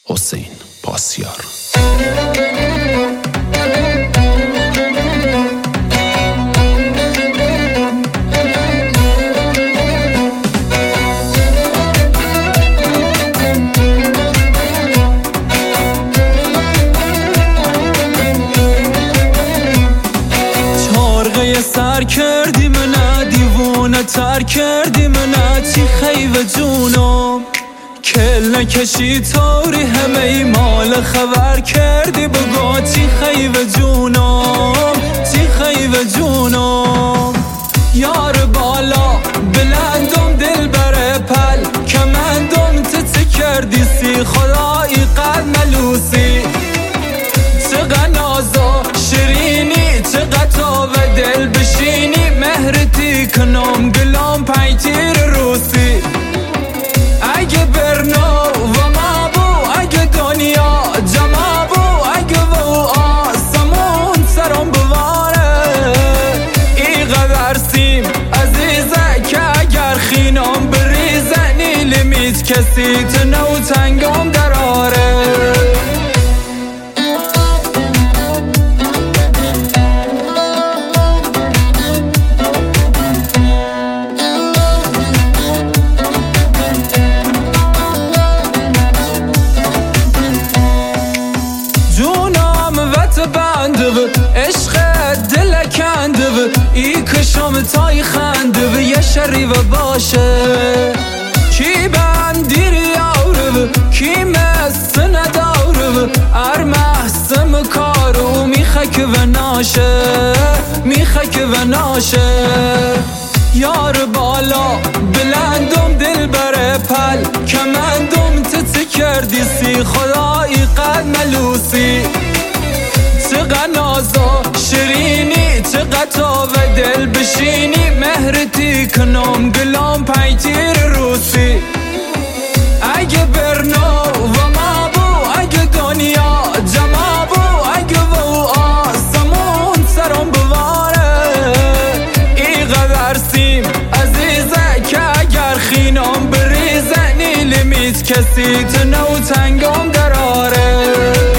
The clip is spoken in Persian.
حسین پاسیار. سر کردی منه دیوونه تر کردی منه چی خیوه جونم کل نکشی طوری همه ای مال خبر کردی بگو چی خیوه جونم چی خیوه جونم یار بالا بلندم دل بره پل کمندم تت کردی سی خدایی قد ملوسی چقدر نازا شیرینی چقدر تا و دل بشینی مهرتی کنم گلام پیتیر روسی اگه برنو و ما بو اگه دنیا جمع بو اگه و آسمون سرم بواره ای قدر سیم عزیزه که اگر خینام بریزه نیلمیت کسی تنو تنگم دراره عشق دل کنده و ای کشم تای خنده و یه شریف باشه کی بندیری آوره و کی مست نداره و ارمحسم کارو میخک و ناشه میخک و ناشه یار بالا بلندم دل بره پل کمندم تت کردی سی خدایی قد ملوسی چقدر نازا شیرینی چقدر تا و دل بشینی مهرتی کنم گلام پیتیر روسی اگه برنو و ما بو اگه دنیا جمع بو اگه و آسمون سرم بواره ای قدر سیم عزیزه که اگر خینام بریزه نیلمیت کسی تنو تنگم دراره